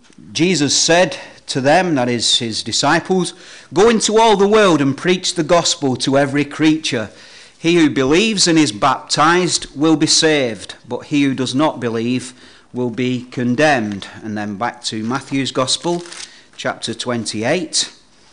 Jesus said to them, that is his disciples, "Go into all the world and preach the gospel to every creature. He who believes and is baptized will be saved, but he who does not believe will be condemned." And then back to Matthew's Gospel, chapter 28,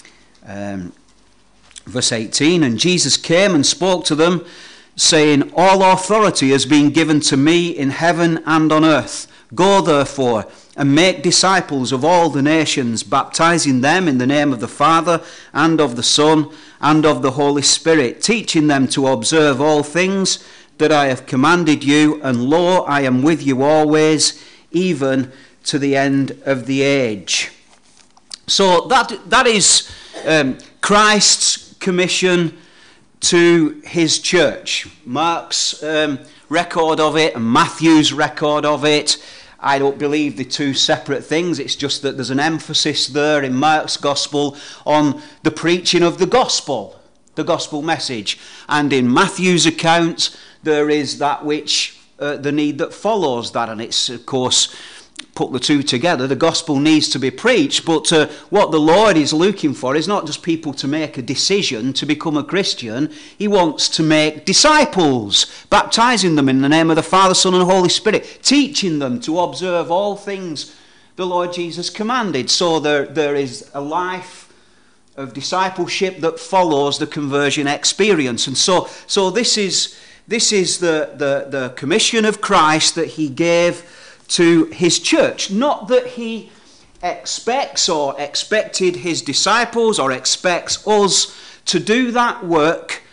verse 18. "And Jesus came and spoke to them, saying, All authority has been given to me in heaven and on earth. Go therefore and make disciples of all the nations, baptizing them in the name of the Father and of the Son and of the Holy Spirit, teaching them to observe all things that I have commanded you, and lo, I am with you always, even to the end of the age." So that is Christ's commission to his church. Mark's record of it and Matthew's record of it, I don't believe they're two separate things. It's just that there's an emphasis there in Mark's gospel on the preaching of the gospel message. And in Matthew's account, there is that which, the need that follows that. And it's, of course, put the two together. The gospel needs to be preached, but what the Lord is looking for is not just people to make a decision to become a Christian. He wants to make disciples, baptizing them in the name of the Father, Son and Holy Spirit, teaching them to observe all things the Lord Jesus commanded. So there is a life of discipleship that follows the conversion experience. And so this is the commission of Christ that he gave to his church. Not that he expects or expected his disciples or expects us to do that work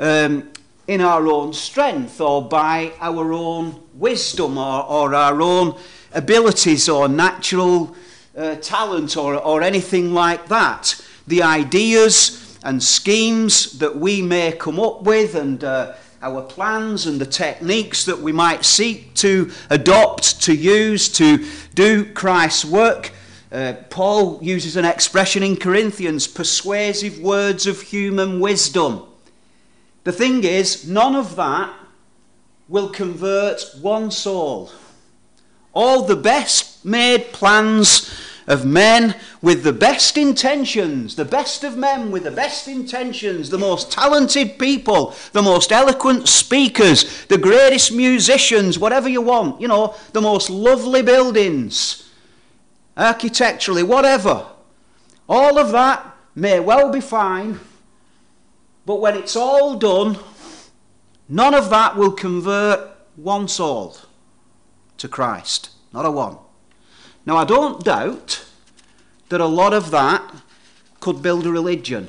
in our own strength or by our own wisdom or our own abilities or natural talent or anything like that. The ideas and schemes that we may come up with and our plans and the techniques that we might seek to adopt, to use, to do Christ's work. Paul uses an expression in Corinthians, persuasive words of human wisdom. The thing is, none of that will convert one soul. All the best made plans of men with the best intentions, the best of men with the best intentions, the most talented people, the most eloquent speakers, the greatest musicians, whatever you want, the most lovely buildings, architecturally, whatever. All of that may well be fine, but when it's all done, none of that will convert one soul to Christ. Not a one. Now, I don't doubt that a lot of that could build a religion.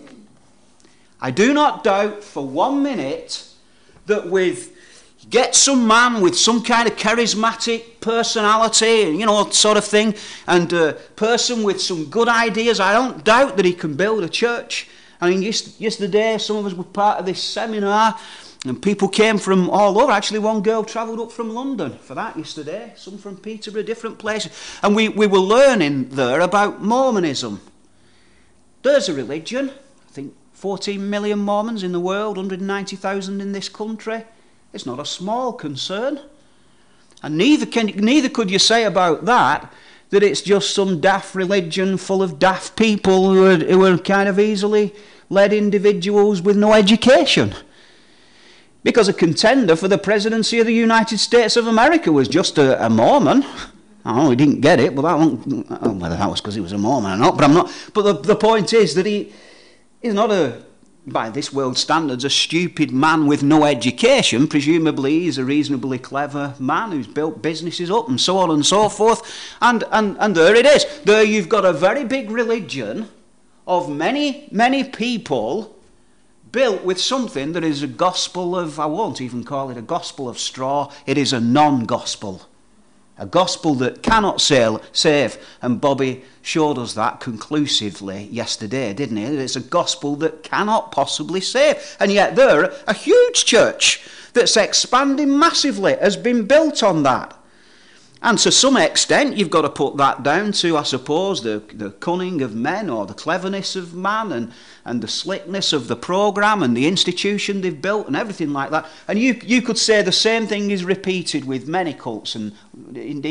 I do not doubt for 1 minute that get some man with some kind of charismatic personality, sort of thing, and a person with some good ideas, I don't doubt that he can build a church. I mean, yesterday, some of us were part of this seminar, and people came from all over. Actually, one girl travelled up from London for that yesterday. Some from Peterborough, different places. And we were learning there about Mormonism. There's a religion. I think 14 million Mormons in the world, 190,000 in this country. It's not a small concern. And neither could you say about that it's just some daft religion full of daft people who are kind of easily led individuals with no education. Because a contender for the presidency of the United States of America was just a Mormon. He didn't get it, but whether that was because he was a Mormon or not, but I'm not. But the point is that he's not by this world's standards, a stupid man with no education. Presumably he's a reasonably clever man who's built businesses up and so on and so forth. And there it is. There you've got a very big religion of many, many people built with something that is a gospel of, I won't even call it a gospel of straw, it is a non-gospel. A gospel that cannot save. And Bobby showed us that conclusively yesterday, didn't he? It's a gospel that cannot possibly save. And yet there, a huge church that's expanding massively has been built on that. And to some extent, you've got to put that down to, I suppose, the cunning of men or the cleverness of man and the slickness of the program and the institution they've built and everything like that. And you could say the same thing is repeated with many cults and indeed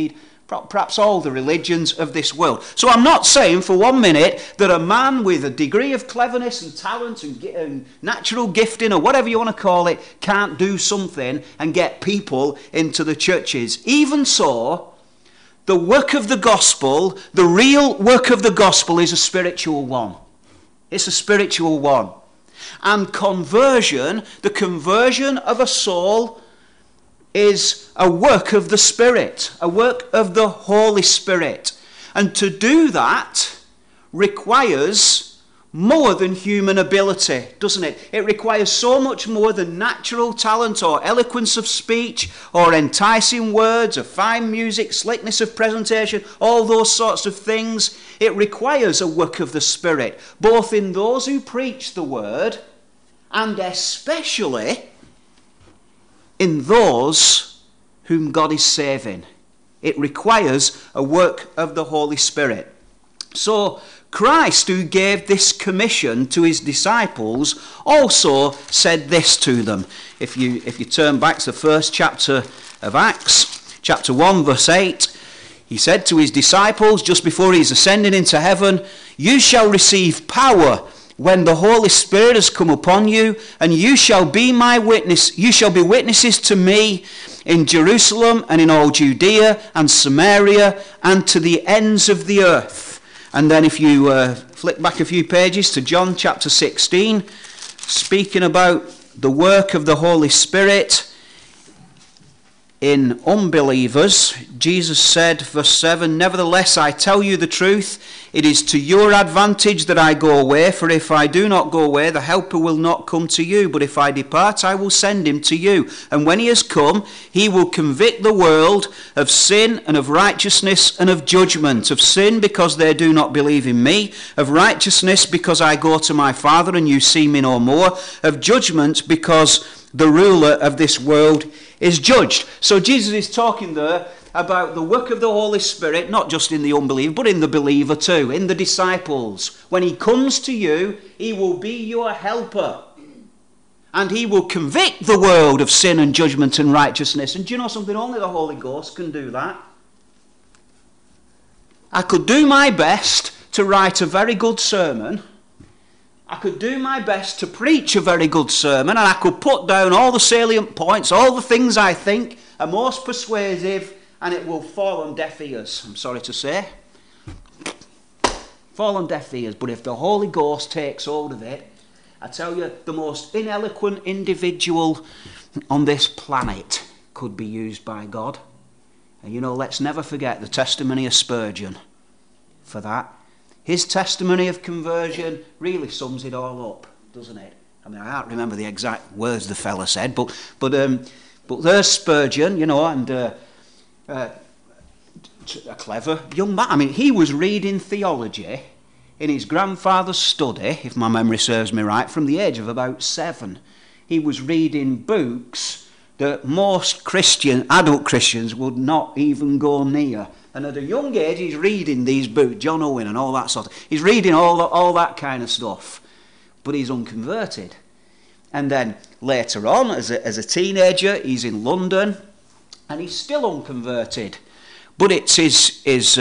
perhaps all the religions of this world. So I'm not saying for 1 minute that a man with a degree of cleverness and talent and natural gifting, or whatever you want to call it, can't do something and get people into the churches. Even so, the work of the gospel, the real work of the gospel, is a spiritual one. It's a spiritual one. And conversion, the conversion of a soul, is a work of the Spirit, a work of the Holy Spirit. And to do that requires more than human ability, doesn't it? It requires so much more than natural talent or eloquence of speech or enticing words or fine music, slickness of presentation, all those sorts of things. It requires a work of the Spirit, both in those who preach the word and especially in those whom God is saving. It requires a work of the Holy Spirit. So Christ, who gave this commission to his disciples, also said this to them. If you turn back to the first chapter of Acts, chapter 1, verse 8, he said to his disciples just before he's ascending into heaven, "You shall receive power when the Holy Spirit has come upon you, and you shall be my witness. You shall be witnesses to me in Jerusalem and in all Judea and Samaria and to the ends of the earth." And then if you flick back a few pages to John chapter 16, speaking about the work of the Holy Spirit in unbelievers, Jesus said, verse 7, "Nevertheless, I tell you the truth, it is to your advantage that I go away, for if I do not go away, the Helper will not come to you, but if I depart, I will send him to you. And when he has come, he will convict the world of sin and of righteousness and of judgment. Of sin, because they do not believe in me. Of righteousness, because I go to my Father and you see me no more. Of judgment, because the ruler of this world is judged." So Jesus is talking there about the work of the Holy Spirit, not just in the unbeliever, but in the believer too, in the disciples. When he comes to you, he will be your helper. And he will convict the world of sin and judgment and righteousness. And do you know something? Only the Holy Ghost can do that. I could do my best to write a very good sermon. I could do my best to preach a very good sermon, and I could put down all the salient points, all the things I think are most persuasive, and it will fall on deaf ears, I'm sorry to say. Fall on deaf ears. But if the Holy Ghost takes hold of it, I tell you, the most ineloquent individual on this planet could be used by God. And you know, let's never forget the testimony of Spurgeon for that. His testimony of conversion really sums it all up, doesn't it? I mean, I can't remember the exact words the fella said, but there's Spurgeon, you know, and a clever young man. I mean, he was reading theology in his grandfather's study, if my memory serves me right, from the age of about 7. He was reading books that most adult Christians would not even go near. And at a young age, he's reading these books, John Owen and all that sort of. He's reading all that kind of stuff, but he's unconverted. And then later on, as a teenager, he's in London, and he's still unconverted. But it's his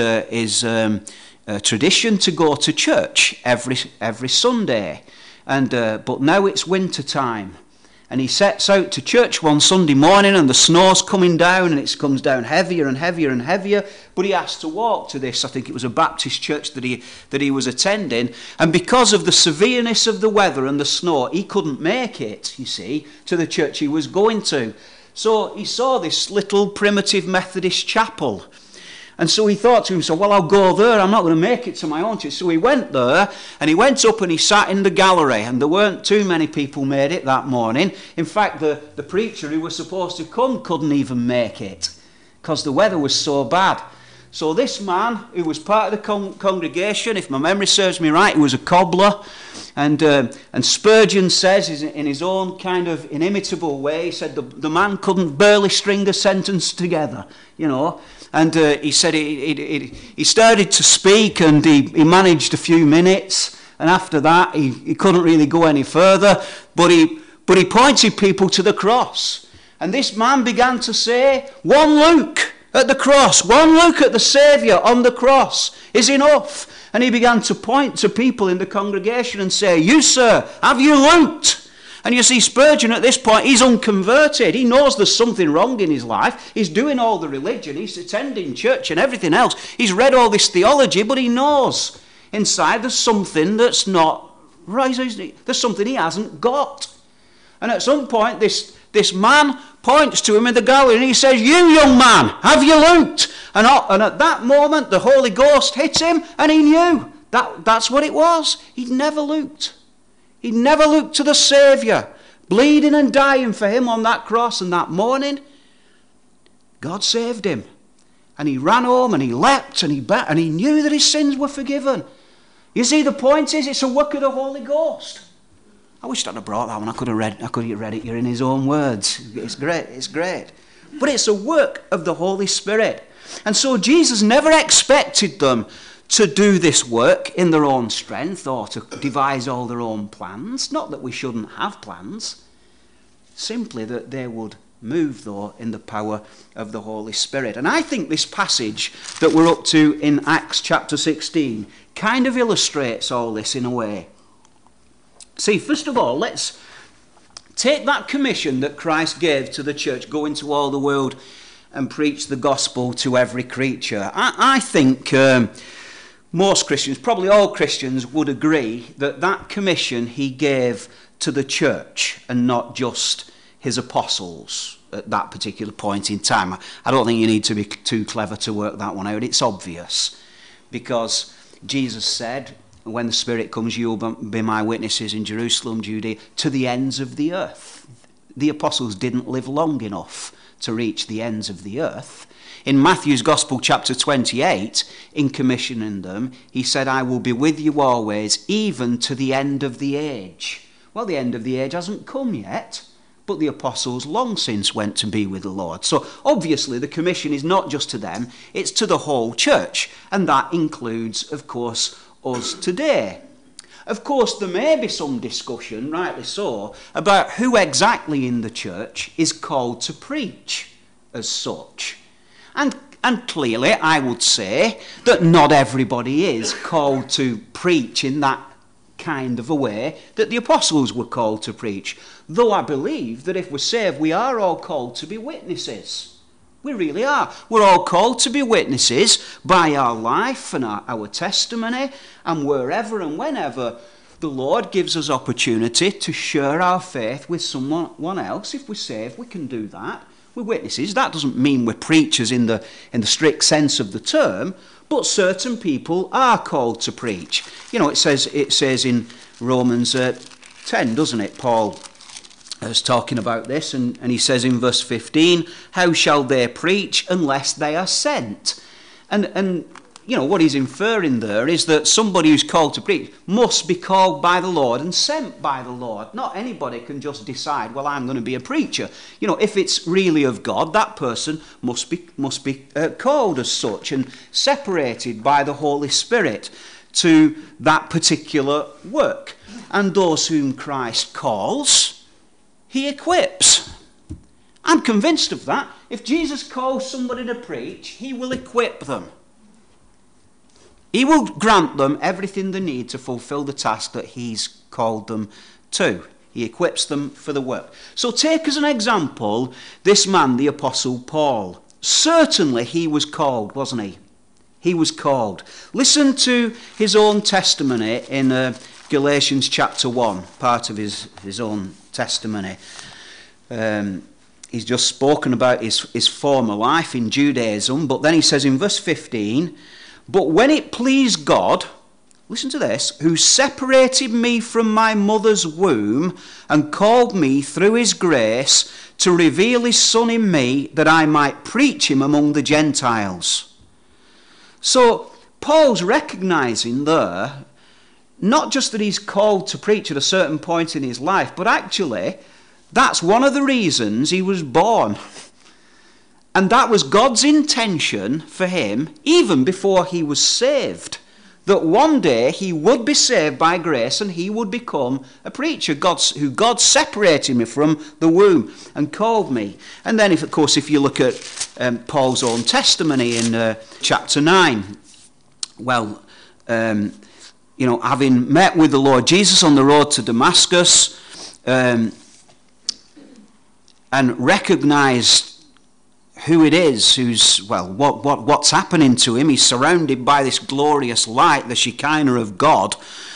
tradition to go to church every Sunday. And but now it's winter time. And he sets out to church one Sunday morning, and the snow's coming down, and it comes down heavier and heavier and heavier. But he has to walk to this. I think it was a Baptist church that he was attending. And because of the severeness of the weather and the snow, he couldn't make it, you see, to the church he was going to. So he saw this little primitive Methodist chapel. And so he thought to himself, well, I'll go there. I'm not going to make it to my own church. So he went there, and he went up and he sat in the gallery. And there weren't too many people made it that morning. In fact, the preacher who was supposed to come couldn't even make it because the weather was so bad. So this man, who was part of the congregation, if my memory serves me right, he was a cobbler. And Spurgeon says, in his own kind of inimitable way, he said the man couldn't barely string a sentence together, you know. And he said he started to speak, and he managed a few minutes, and after that he couldn't really go any further, but he pointed people to the cross. And this man began to say, 1 Luke, at the cross. One look at the Saviour on the cross is enough. And he began to point to people in the congregation and say, you, sir, have you looked? And you see, Spurgeon at this point, he's unconverted. He knows there's something wrong in his life. He's doing all the religion. He's attending church and everything else. He's read all this theology, but he knows inside there's something that's not right. There's something he hasn't got. And at some point, this man points to him in the gallery and he says, you, young man, have you looked? And at that moment, the Holy Ghost hit him and he knew that's what it was. He'd never looked. He never looked to the Saviour, bleeding and dying for him on that cross. And that morning, God saved him. And he ran home and he leapt and he knew that his sins were forgiven. You see, the point is, it's a work of the Holy Ghost. I wish I'd have brought that one. I could have read it here in his own words. It's great. But it's a work of the Holy Spirit. And so Jesus never expected them to do this work in their own strength or to devise all their own plans. Not that we shouldn't have plans. Simply that they would move, though, in the power of the Holy Spirit. And I think this passage that we're up to in Acts chapter 16 kind of illustrates all this in a way. See, first of all, let's take that commission that Christ gave to the church, go into all the world and preach the gospel to every creature. I think most Christians, probably all Christians, would agree that commission he gave to the church and not just his apostles at that particular point in time. I don't think you need to be too clever to work that one out. It's obvious, because Jesus said, when the Spirit comes, you will be my witnesses in Jerusalem, Judea, to the ends of the earth. The apostles didn't live long enough to reach the ends of the earth. In Matthew's Gospel, chapter 28, in commissioning them, he said, I will be with you always, even to the end of the age. Well, the end of the age hasn't come yet, but the apostles long since went to be with the Lord. So obviously the commission is not just to them, it's to the whole church. And that includes, of course, us today. Of course, there may be some discussion, rightly so, about who exactly in the church is called to preach as such. And clearly, I would say that not everybody is called to preach in that kind of a way that the apostles were called to preach. Though I believe that if we're saved, we are all called to be witnesses. We really are. We're all called to be witnesses by our life and our testimony, and wherever and whenever the Lord gives us opportunity to share our faith with someone else. If we're saved, we can do that. We're witnesses. That doesn't mean we're preachers in the strict sense of the term, but certain people are called to preach. You know, it says in Romans 10, doesn't it? Paul is talking about this, and he says in verse 15, how shall they preach unless they are sent? And you know, what he's inferring there is that somebody who's called to preach must be called by the Lord and sent by the Lord. Not anybody can just decide, well, I'm going to be a preacher. You know, if it's really of God, that person must be called as such and separated by the Holy Spirit to that particular work. And those whom Christ calls, he equips. I'm convinced of that. If Jesus calls somebody to preach, he will equip them. He will grant them everything they need to fulfill the task that he's called them to. He equips them for the work. So take as an example this man, the Apostle Paul. Certainly he was called, wasn't he? He was called. Listen to his own testimony in Galatians chapter 1, part of his own testimony. He's just spoken about his former life in Judaism, but then he says in verse 15, but when it pleased God, listen to this, who separated me from my mother's womb and called me through his grace to reveal his Son in me that I might preach him among the Gentiles. So Paul's recognizing there, not just that he's called to preach at a certain point in his life, but actually that's one of the reasons he was born. And that was God's intention for him even before he was saved, that one day he would be saved by grace and he would become a preacher, who God separated me from the womb and called me. And then, of course, if you look at Paul's own testimony in chapter 9, well, having met with the Lord Jesus on the road to Damascus and recognized who it is what's happening to him. He's surrounded by this glorious light, the Shekinah of God,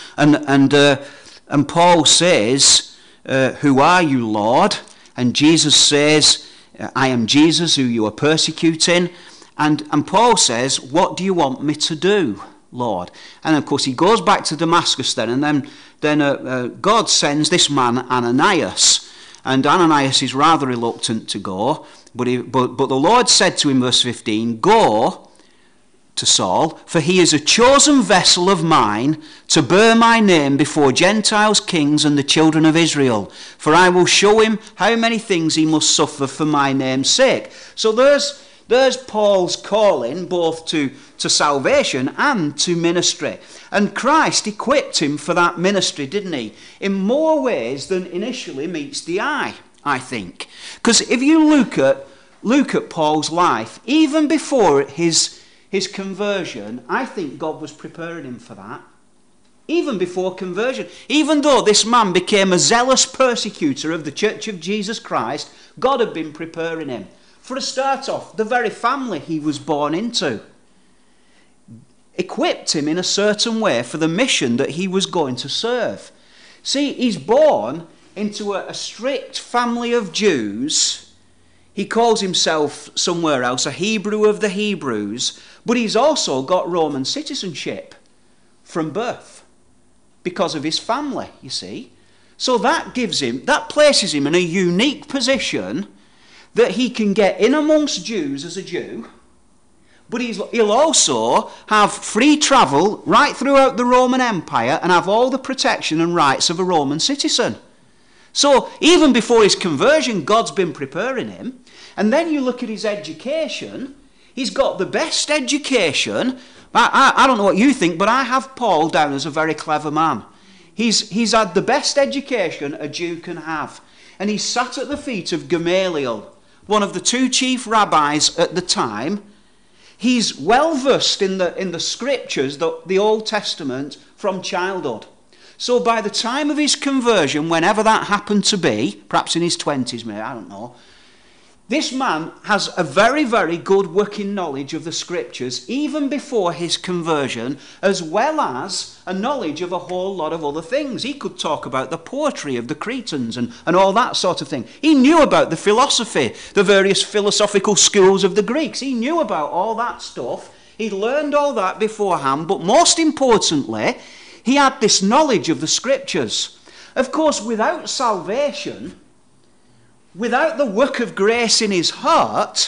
and Paul says, "Who are you, Lord?" And Jesus says, "I am Jesus, who you are persecuting." And Paul says, "What do you want me to do, Lord?" And of course he goes back to Damascus then, and then God sends this man Ananias. And Ananias is rather reluctant to go, but the Lord said to him, verse 15, "Go to Saul, for he is a chosen vessel of mine to bear my name before Gentiles, kings, and the children of Israel. For I will show him how many things he must suffer for my name's sake." So there's Paul's calling both to salvation and to ministry. And Christ equipped him for that ministry, didn't he? In more ways than initially meets the eye, I think. Because if you look at Paul's life, even before his conversion, I think God was preparing him for that. Even before conversion. Even though this man became a zealous persecutor of the Church of Jesus Christ, God had been preparing him. For a start off, the very family he was born into equipped him in a certain way for the mission that he was going to serve. See, he's born into a strict family of Jews. He calls himself somewhere else a Hebrew of the Hebrews, but he's also got Roman citizenship from birth because of his family, you see. So that places him in a unique position that he can get in amongst Jews as a Jew, but he'll also have free travel right throughout the Roman Empire and have all the protection and rights of a Roman citizen. So even before his conversion, God's been preparing him. And then you look at his education. He's got the best education. I don't know what you think, but I have Paul down as a very clever man. He's had the best education a Jew can have. And he sat at the feet of Gamaliel, one of the two chief rabbis at the time. He's well versed in the scriptures, the Old Testament, from childhood. So by the time of his conversion, whenever that happened to be, perhaps in his 20s, maybe, I don't know, this man has a very, very good working knowledge of the scriptures, even before his conversion, as well as a knowledge of a whole lot of other things. He could talk about the poetry of the Cretans and all that sort of thing. He knew about the philosophy, the various philosophical schools of the Greeks. He knew about all that stuff. He'd learned all that beforehand, but most importantly, he had this knowledge of the scriptures. Of course, without salvation, without the work of grace in his heart,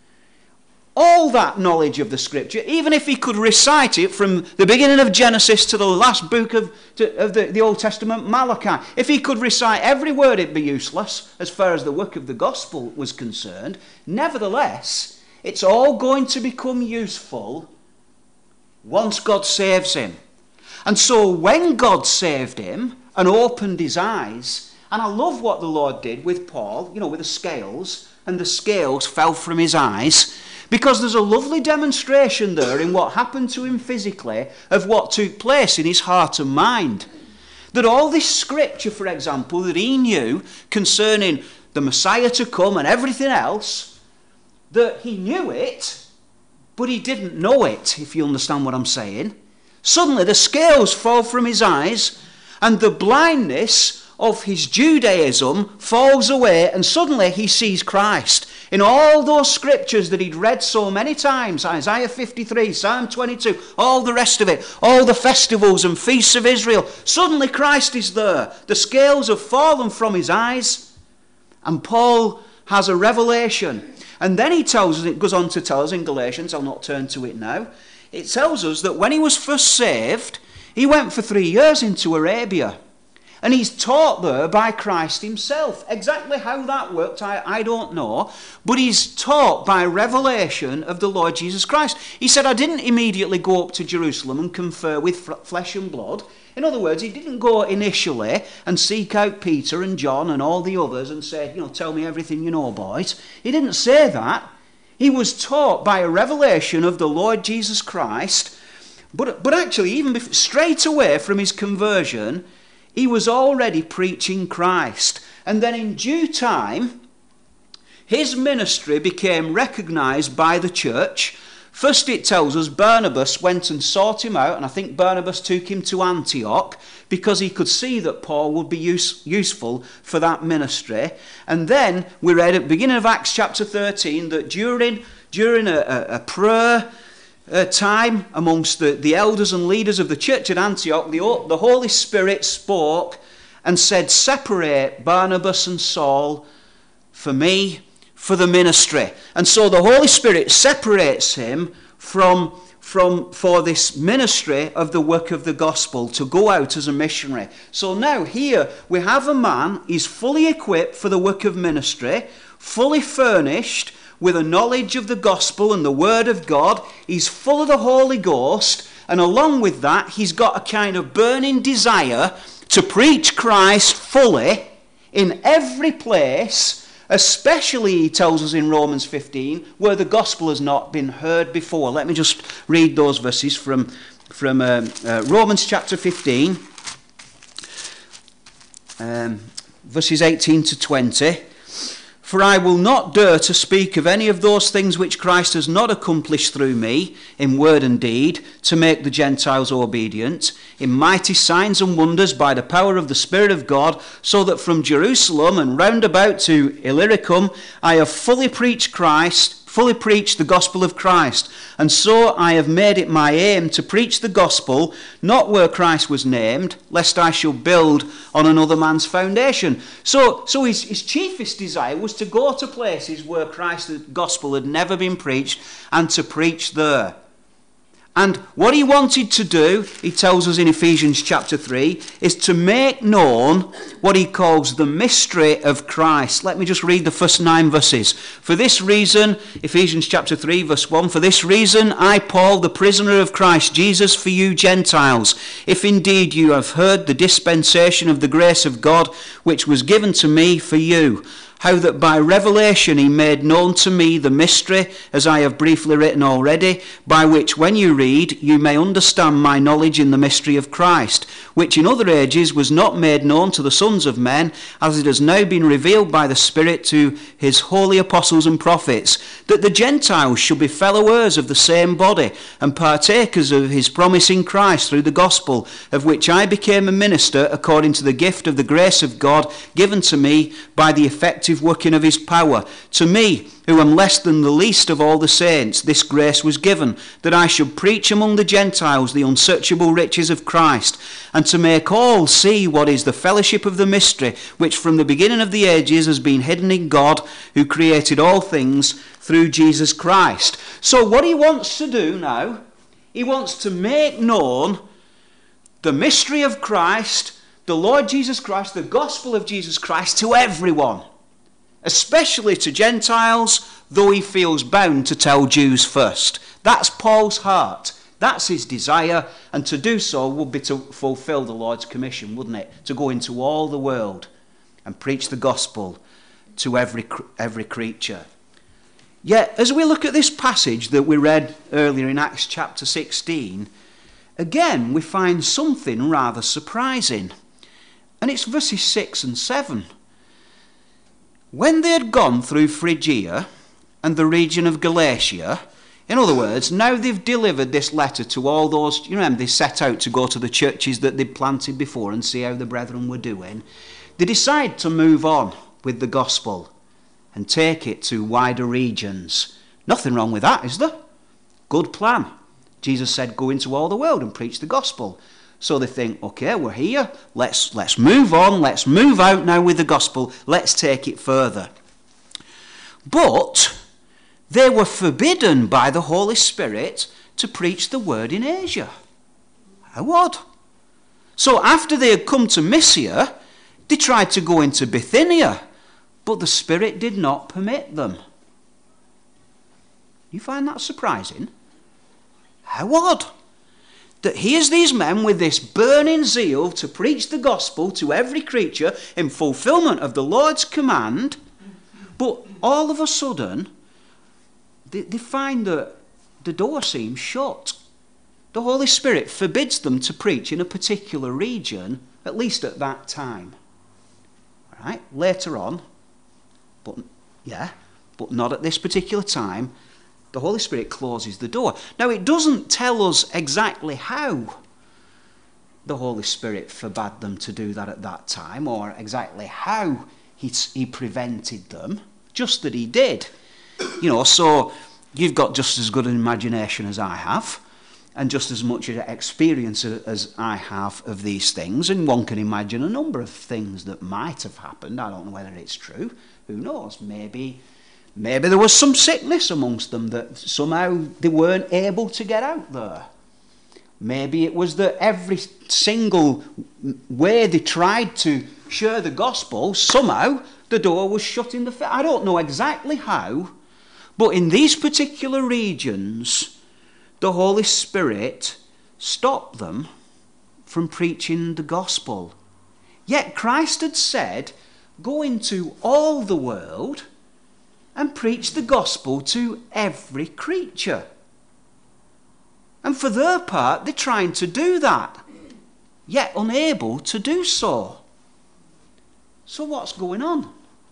all that knowledge of the scripture, even if he could recite it from the beginning of Genesis to the last book of the Old Testament, Malachi, if he could recite every word, it'd be useless as far as the work of the gospel was concerned. Nevertheless, it's all going to become useful once God saves him. And so when God saved him and opened his eyes, and I love what the Lord did with Paul, with the scales, and the scales fell from his eyes, because there's a lovely demonstration there in what happened to him physically of what took place in his heart and mind. That all this scripture, for example, that he knew concerning the Messiah to come and everything else, that he knew it, but he didn't know it, if you understand what I'm saying. Suddenly the scales fall from his eyes, and the blindness of his Judaism falls away, and suddenly he sees Christ. In all those scriptures that he'd read so many times, Isaiah 53, Psalm 22, all the rest of it, all the festivals and feasts of Israel, suddenly Christ is there. The scales have fallen from his eyes, and Paul has a revelation. And then he tells us, it goes on to tell us in Galatians, I'll not turn to it now, it tells us that when he was first saved, he went for 3 years into Arabia. And he's taught there by Christ himself. Exactly how that worked, I don't know. But he's taught by revelation of the Lord Jesus Christ. He said, I didn't immediately go up to Jerusalem and confer with flesh and blood. In other words, he didn't go initially and seek out Peter and John and all the others and say, tell me everything you know, boys. He didn't say that. He was taught by a revelation of the Lord Jesus Christ. But actually, even straight away from his conversion, he was already preaching Christ. And then in due time, his ministry became recognized by the church. First it tells us Barnabas went and sought him out, and I think Barnabas took him to Antioch because he could see that Paul would be useful for that ministry. And then we read at the beginning of Acts chapter 13 that during a prayer time amongst the elders and leaders of the church at Antioch, the Holy Spirit spoke and said, separate Barnabas and Saul for me, for the ministry. And so the Holy Spirit separates him for this ministry of the work of the gospel, to go out as a missionary. So now here we have a man, he's fully equipped for the work of ministry, fully furnished with a knowledge of the gospel and the word of God. He's full of the Holy Ghost, and along with that he's got a kind of burning desire to preach Christ fully in every place, especially, he tells us in Romans 15, where the gospel has not been heard before. Let me just read those verses from Romans chapter 15, verses 18 to 20. For I will not dare to speak of any of those things which Christ has not accomplished through me, in word and deed, to make the Gentiles obedient, in mighty signs and wonders by the power of the Spirit of God, so that from Jerusalem and round about to Illyricum I have fully preached the gospel of Christ. And so I have made it my aim to preach the gospel, not where Christ was named, lest I shall build on another man's foundation. So his chiefest desire was to go to places where Christ's gospel had never been preached and to preach there. And what he wanted to do, he tells us in Ephesians chapter 3, is to make known what he calls the mystery of Christ. Let me just read the first 9 verses. For this reason, Ephesians chapter 3 verse 1, for this reason I, Paul, the prisoner of Christ Jesus, for you Gentiles, if indeed you have heard the dispensation of the grace of God, which was given to me for you, how that by revelation he made known to me the mystery, as I have briefly written already, by which when you read, you may understand my knowledge in the mystery of Christ, which in other ages was not made known to the sons of men, as it has now been revealed by the Spirit to his holy apostles and prophets, that the Gentiles should be fellow heirs of the same body, and partakers of his promise in Christ through the gospel, of which I became a minister according to the gift of the grace of God given to me by the effective working of his power. To me, who am less than the least of all the saints, this grace was given, that I should preach among the Gentiles the unsearchable riches of Christ, and to make all see what is the fellowship of the mystery, which from the beginning of the ages has been hidden in God, who created all things through Jesus Christ. So what he wants to do now, he wants to make known the mystery of Christ, the Lord Jesus Christ, the gospel of Jesus Christ to everyone, especially to Gentiles, though he feels bound to tell Jews first. That's Paul's heart. That's his desire, and to do so would be to fulfill the Lord's commission, wouldn't it? To go into all the world and preach the gospel to every creature. Yet, as we look at this passage that we read earlier in Acts chapter 16, again we find something rather surprising. And it's verses 6 and 7. When they had gone through Phrygia and the region of Galatia, in other words, now they've delivered this letter to all those, you remember they set out to go to the churches that they'd planted before and see how the brethren were doing. They decide to move on with the gospel and take it to wider regions. Nothing wrong with that, is there? Good plan. Jesus said, go into all the world and preach the gospel. So they think, okay, we're here, let's move on, let's move out now with the gospel, let's take it further. But they were forbidden by the Holy Spirit to preach the word in Asia. How odd. So after they had come to Mysia, they tried to go into Bithynia, but the Spirit did not permit them. You find that surprising? How odd that here's these men with this burning zeal to preach the gospel to every creature in fulfillment of the Lord's command, but all of a sudden they find that the door seems shut. The Holy Spirit forbids them to preach in a particular region, at least at that time. All right? Later on, but not at this particular time, the Holy Spirit closes the door. Now, it doesn't tell us exactly how the Holy Spirit forbade them to do that at that time, or exactly how he prevented them, just that he did. So you've got just as good an imagination as I have, and just as much experience as I have of these things, and one can imagine a number of things that might have happened. I don't know whether it's true. Who knows? Maybe there was some sickness amongst them that somehow they weren't able to get out there. Maybe it was that every single way they tried to share the gospel, somehow the door was shut in the face. I don't know exactly how, but in these particular regions, the Holy Spirit stopped them from preaching the gospel. Yet Christ had said, go into all the world and preach the gospel to every creature. And for their part, they're trying to do that, yet unable to do so. So what's going on?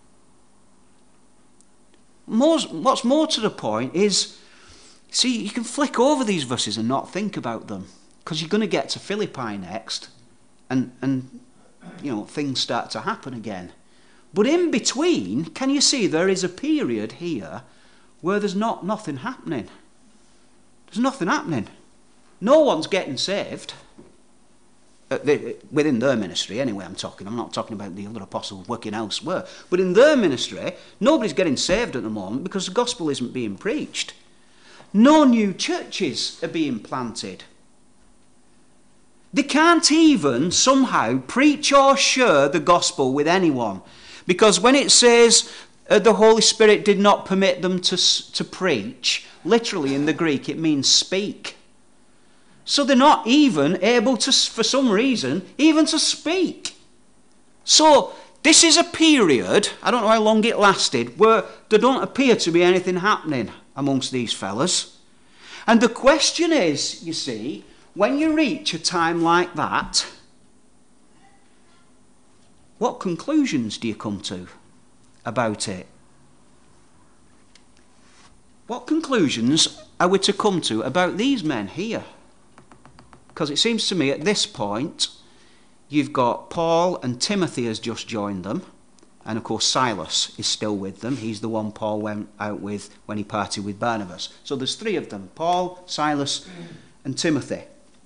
What's more to the point is, see, you can flick over these verses and not think about them, because you're going to get to Philippi next, and things start to happen again. But in between, can you see there is a period here where there's nothing happening? There's nothing happening. No one's getting saved. Within their ministry, anyway, I'm not talking about the other apostles working elsewhere. But in their ministry, nobody's getting saved at the moment because the gospel isn't being preached. No new churches are being planted. They can't even somehow preach or share the gospel with anyone. Because when it says the Holy Spirit did not permit them to preach, literally in the Greek it means speak. So they're not even able to, for some reason, even to speak. So this is a period, I don't know how long it lasted, where there don't appear to be anything happening amongst these fellas. And the question is, you see, when you reach a time like that, what conclusions do you come to about it? What conclusions are we to come to about these men here? Because it seems to me at this point, you've got Paul and Timothy has just joined them. And of course Silas is still with them. He's the one Paul went out with when he partied with Barnabas. So there's three of them, Paul, Silas and Timothy.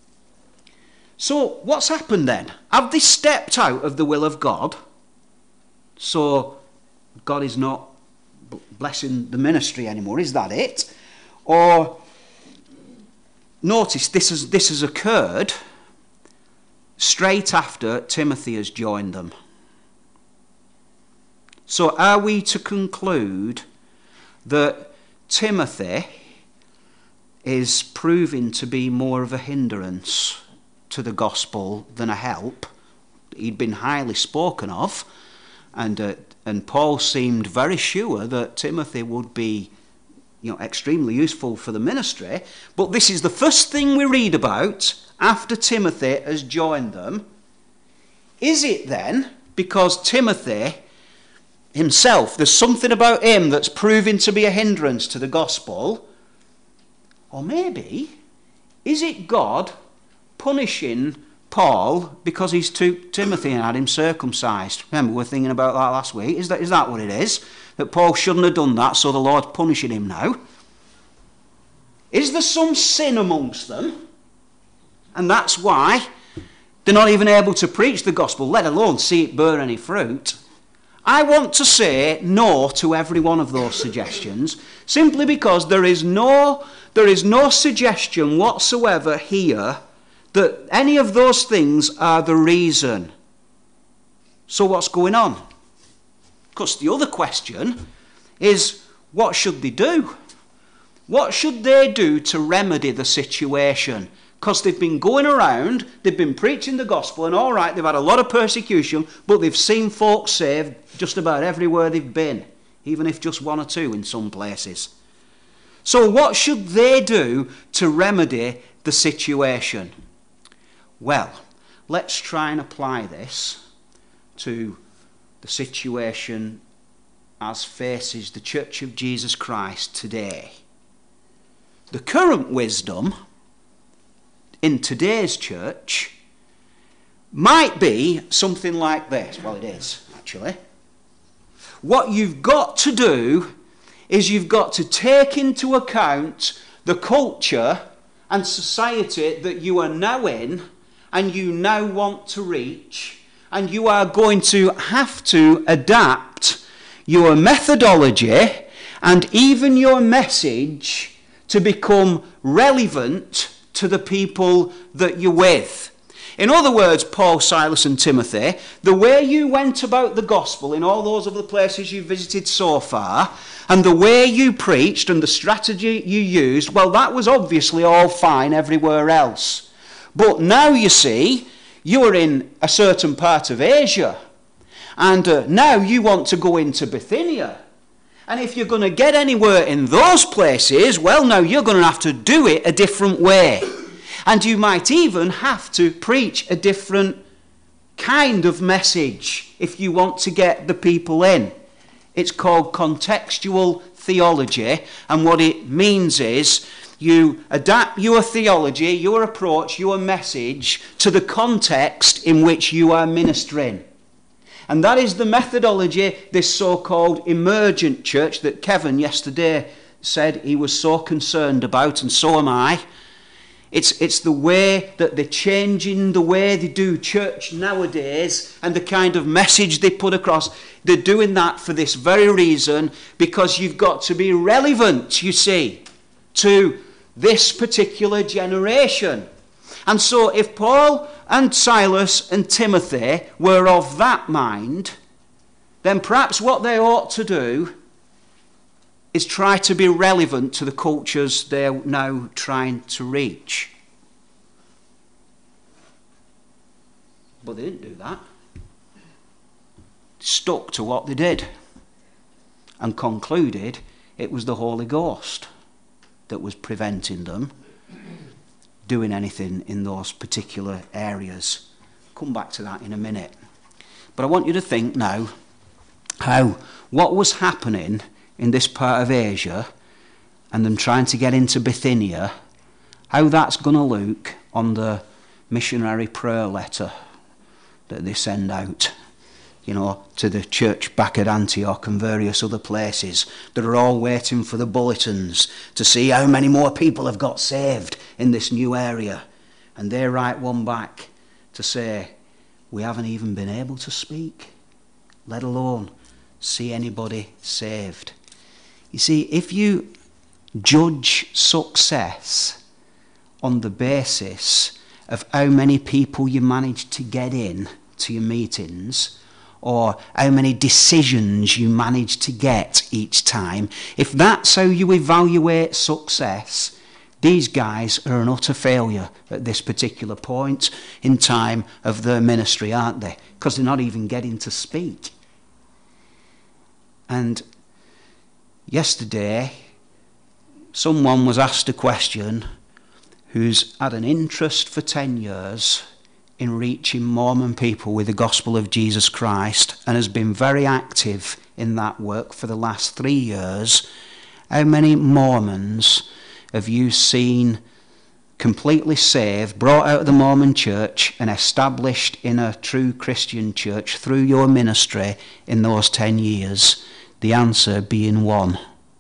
So what's happened then? Have they stepped out of the will of God? So God is not blessing the ministry anymore. Is that it? Or notice this has occurred straight after Timothy has joined them. So are we to conclude that Timothy is proving to be more of a hindrance to the gospel than a help? He'd been highly spoken of, and Paul seemed very sure that Timothy would be extremely useful for the ministry. But this is the first thing we read about after Timothy has joined them. Is it then because Timothy himself, there's something about him that's proving to be a hindrance to the gospel? Or maybe, is it God punishing Paul because he's took Timothy and had him circumcised? Remember, we were thinking about that last week. Is that what it is? That Paul shouldn't have done that, so the Lord's punishing him now? Is there some sin amongst them? And that's why they're not even able to preach the gospel, let alone see it bear any fruit. I want to say no to every one of those suggestions, simply because there is no suggestion whatsoever here that any of those things are the reason. So what's going on? Because the other question is, what should they do? What should they do to remedy the situation? Because they've been going around, they've been preaching the gospel, and all right, they've had a lot of persecution, but they've seen folks saved just about everywhere they've been, even if just one or two in some places. So what should they do to remedy the situation? Well, let's try and apply this to the situation as faces the Church of Jesus Christ today. The current wisdom in today's church might be something like this. Well, it is, actually. What you've got to do is you've got to take into account the culture and society that you are now in and you now want to reach, and you are going to have to adapt your methodology and even your message to become relevant to the people that you're with. In other words, Paul, Silas and Timothy, the way you went about the gospel in all those other places you visited so far, and the way you preached and the strategy you used, well, that was obviously all fine everywhere else. But now, you see, you are in a certain part of Asia, and now you want to go into Bithynia. And if you're going to get anywhere in those places, well, now you're going to have to do it a different way. And you might even have to preach a different kind of message if you want to get the people in. It's called contextual theology, and what it means is you adapt your theology, your approach, your message to the context in which you are ministering. And that is the methodology, this so-called emergent church that Kevin yesterday said he was so concerned about, and so am I. It's the way that they're changing the way they do church nowadays and the kind of message they put across. They're doing that for this very reason, because you've got to be relevant, you see, to this particular generation. And so if Paul and Silas and Timothy were of that mind, then perhaps what they ought to do is try to be relevant to the cultures they're now trying to reach. But they didn't do that. Stuck to what they did and concluded it was the Holy Ghost that was preventing them doing anything in those particular areas. Come back to that in a minute. But I want you to think now how what was happening in this part of Asia and them trying to get into Bithynia, how that's going to look on the missionary prayer letter that they send out, you know, to the church back at Antioch and various other places that are all waiting for the bulletins to see how many more people have got saved in this new area. And they write one back to say, we haven't even been able to speak, let alone see anybody saved. You see, if you judge success on the basis of how many people you manage to get in to your meetings, or how many decisions you manage to get each time, if that's how you evaluate success, these guys are an utter failure at this particular point in time of their ministry, aren't they? Because they're not even getting to speak. And yesterday, someone was asked a question who's had an interest for 10 years in reaching Mormon people with the gospel of Jesus Christ and has been very active in that work for the last 3 years. How many Mormons have you seen completely saved, brought out of the Mormon church and established in a true Christian church through your ministry in those 10 years? The answer being 1.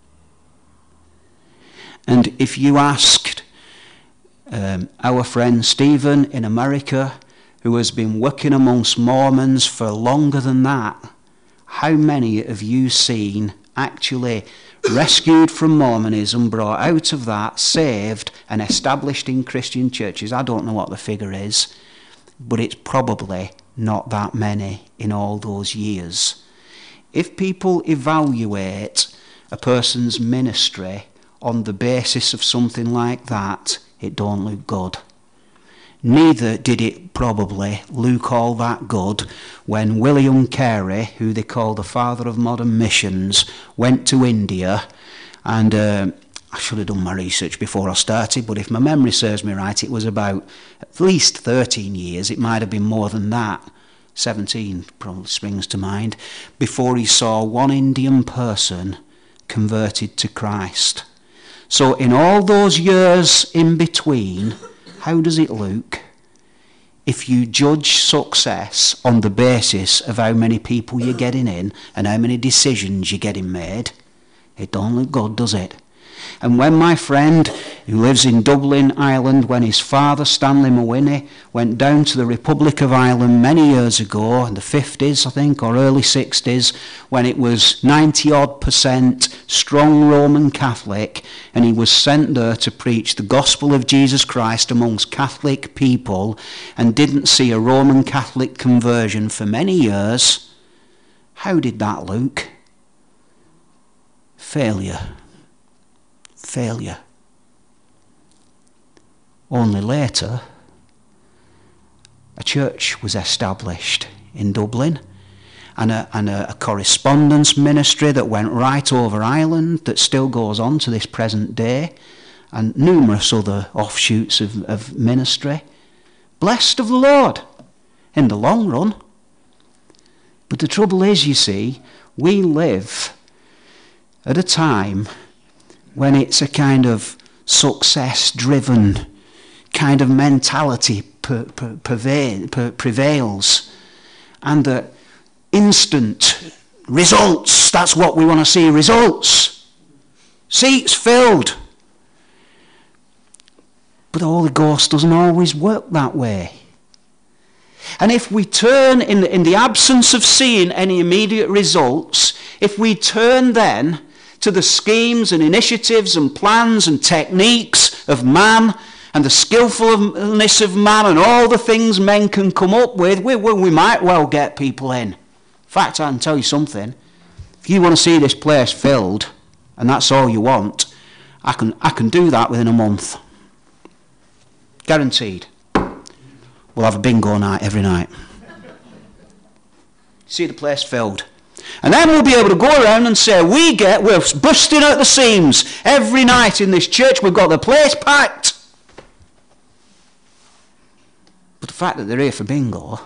And if you asked our friend Stephen in America, who has been working amongst Mormons for longer than that, how many have you seen actually rescued from Mormonism, brought out of that, saved and established in Christian churches. I don't know what the figure is, but it's probably not that many in all those years. If people evaluate a person's ministry on the basis of something like that, it don't look good. Neither did it probably look all that good when William Carey, who they call the father of modern missions, went to India. And I should have done my research before I started, but if my memory serves me right, it was about at least 13 years. It might have been more than that. 17 probably springs to mind, before he saw one Indian person converted to Christ. So in all those years in between, how does it look if you judge success on the basis of how many people you're getting in and how many decisions you're getting made? It don't look good, does it? And when my friend who lives in Dublin, Ireland, when his father, Stanley Mawhinney, went down to the Republic of Ireland many years ago, in the 50s, I think, or early 60s, when it was 90-odd% strong Roman Catholic, and he was sent there to preach the gospel of Jesus Christ amongst Catholic people, and didn't see a Roman Catholic conversion for many years, how did that look? Failure. Only later, a church was established in Dublin, and a correspondence ministry that went right over Ireland that still goes on to this present day, and numerous other offshoots of ministry. Blessed of the Lord in the long run. But the trouble is, you see, we live at a time when it's a kind of success-driven kind of mentality prevails, and that instant results, that's what we want to see, results. Seats filled. But the Holy Ghost doesn't always work that way. And if we turn, in the absence of seeing any immediate results, if we turn then to the schemes and initiatives and plans and techniques of man and the skillfulness of man and all the things men can come up with, we might well get people in. In fact, I can tell you something. If you want to see this place filled, and that's all you want, I can do that within a month. Guaranteed. We'll have a bingo night every night. See the place filled. And then we'll be able to go around and say, we're busting at the seams every night in this church. We've got the place packed. But the fact that they're here for bingo,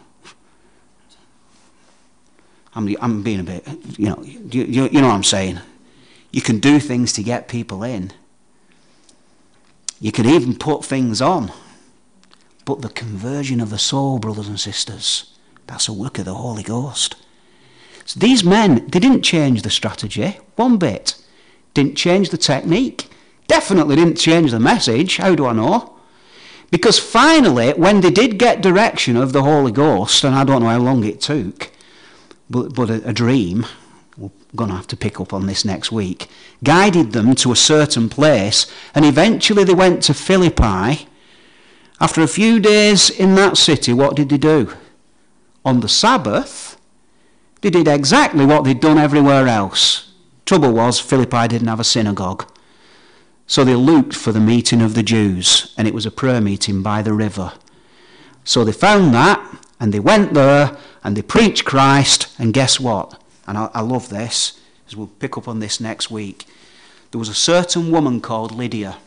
I'm being a bit, you know what I'm saying. You can do things to get people in. You can even put things on. But the conversion of the soul, brothers and sisters, that's a work of the Holy Ghost. So these men, they didn't change the strategy one bit. Didn't change the technique. Definitely didn't change the message. How do I know? Because finally, when they did get direction of the Holy Ghost, and I don't know how long it took, but a dream, we're going to have to pick up on this next week, guided them to a certain place, and eventually they went to Philippi. After a few days in that city, what did they do? On the Sabbath, they did exactly what they'd done everywhere else. Trouble was, Philippi didn't have a synagogue. So they looked for the meeting of the Jews, and it was a prayer meeting by the river. So they found that, and they went there, and they preached Christ, and guess what? And I love this, as we'll pick up on this next week. There was a certain woman called Lydia,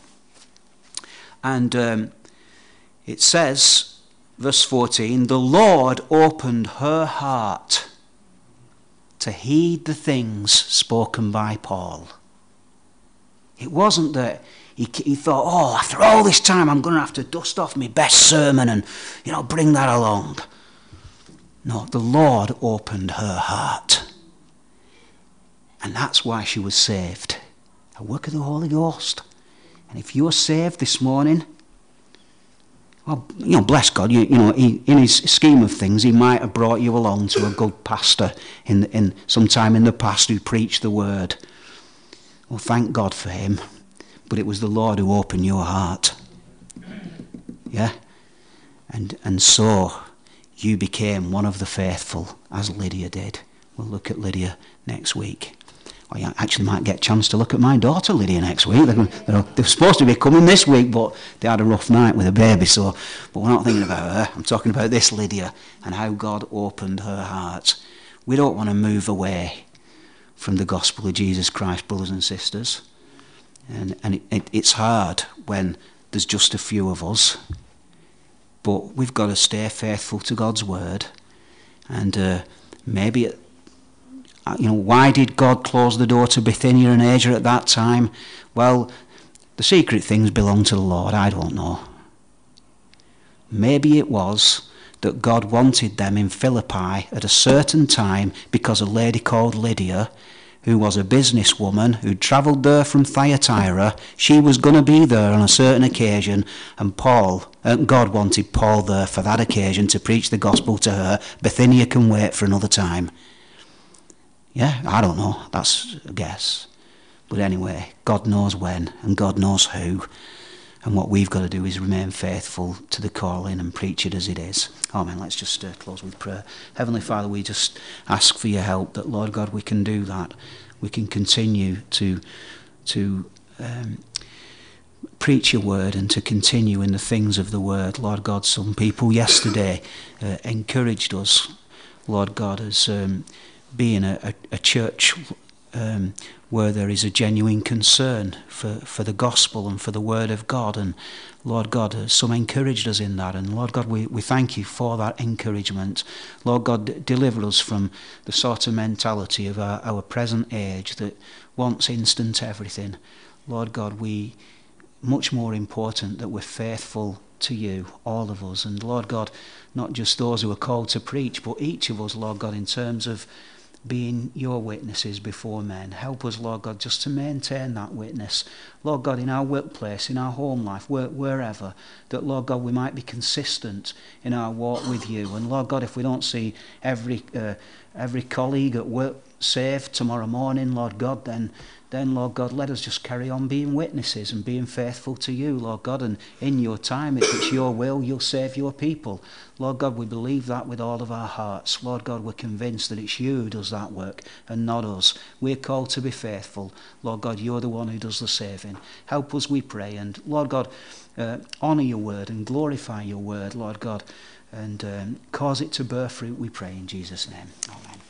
and it says, verse 14, the Lord opened her heart to heed the things spoken by Paul. It wasn't that he thought, oh, after all this time I'm going to have to dust off my best sermon and, bring that along. No, the Lord opened her heart. And that's why she was saved. A work of the Holy Ghost. And if you're saved this morning, well, bless God, in his scheme of things, he might have brought you along to a good pastor in sometime in the past who preached the word. Well, thank God for him. But it was the Lord who opened your heart. Yeah? And so you became one of the faithful, as Lydia did. We'll look at Lydia next week. Well, you actually might get a chance to look at my daughter Lydia next week. They're supposed to be coming this week, but they had a rough night with a baby. But we're not thinking about her. I'm talking about this Lydia and how God opened her heart. We don't want to move away from the gospel of Jesus Christ, brothers and sisters. And it's hard when there's just a few of us. But we've got to stay faithful to God's word. And maybe, why did God close the door to Bithynia and Asia at that time? Well, the secret things belong to the Lord. I don't know. Maybe it was that God wanted them in Philippi at a certain time because a lady called Lydia, who was a businesswoman who'd travelled there from Thyatira, she was going to be there on a certain occasion, and God wanted Paul there for that occasion to preach the gospel to her. Bithynia can wait for another time. Yeah, I don't know. That's a guess. But anyway, God knows when, and God knows who. And what we've got to do is remain faithful to the calling and preach it as it is. Amen. Let's just close with prayer. Heavenly Father, we just ask for your help that, Lord God, we can do that. We can continue to preach your word and to continue in the things of the word. Lord God, some people yesterday encouraged us, Lord God, as being a church where there is a genuine concern for the gospel and for the word of God. And Lord God, some encouraged us in that. And Lord God, we thank you for that encouragement. Lord God, deliver us from the sort of mentality of our present age that wants instant everything. Lord God, much more important that we're faithful to you, all of us. And Lord God, not just those who are called to preach, but each of us, Lord God, in terms of being your witnesses before men. Help us, Lord God, just to maintain that witness. Lord God, in our workplace, in our home life, wherever, that, Lord God, we might be consistent in our walk with you. And Lord God, if we don't see every colleague at work saved tomorrow morning, Lord God, then Lord God, let us just carry on being witnesses and being faithful to you, Lord God, and in your time, if it's your will, you'll save your people. Lord God, we believe that with all of our hearts. Lord God, we're convinced that it's you who does that work and not us. We're called to be faithful. Lord God, you're the one who does the saving. Help us, we pray, and Lord God, honour your word and glorify your word, Lord God, and cause it to bear fruit, we pray in Jesus' name. Amen.